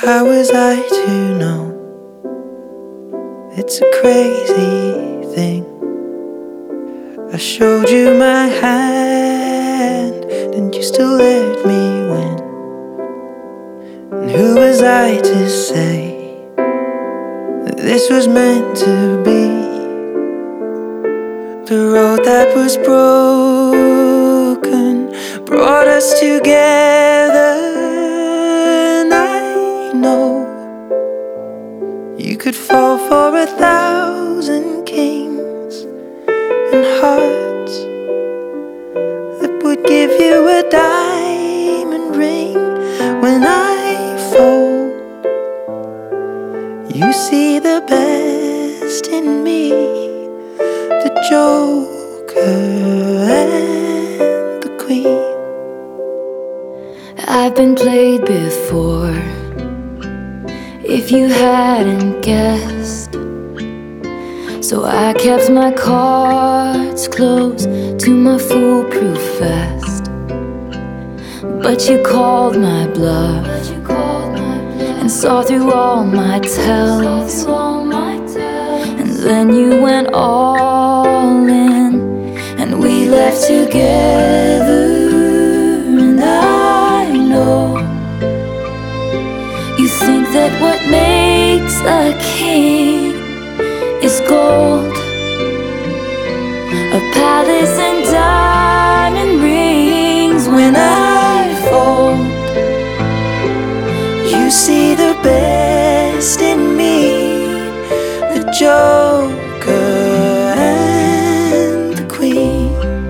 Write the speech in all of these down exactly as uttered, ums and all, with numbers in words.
How was I to know? It's a crazy thing. I showed you my hand and you still let me win. And who was I to say that this was meant to be? The road that was broken brought us together. And I know you could fall for a thousand kings and hearts that would give you a diamond ring. When I fall, you see the best in me, the Joker and the Queen. I've been played before, if you hadn't guessed. So I kept my cards close to my foolproof vest. But you called my bluff and saw through all my tells. And then you went all in and we left together. And I know you think that what makes a king is gold, a palace and diamond rings. When I fold, you see the best in me, the Joker and the Queen.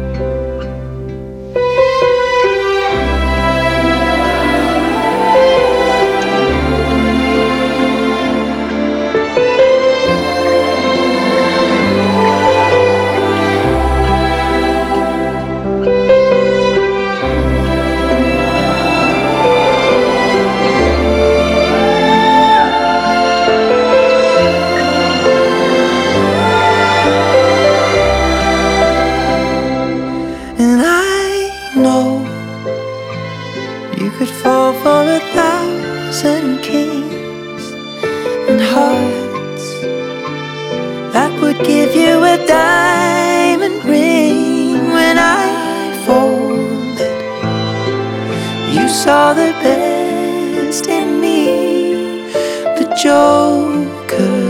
And I know you could fall for a thousand kings and hearts that would give you a diamond ring. When I folded, you saw the best in me, the Joker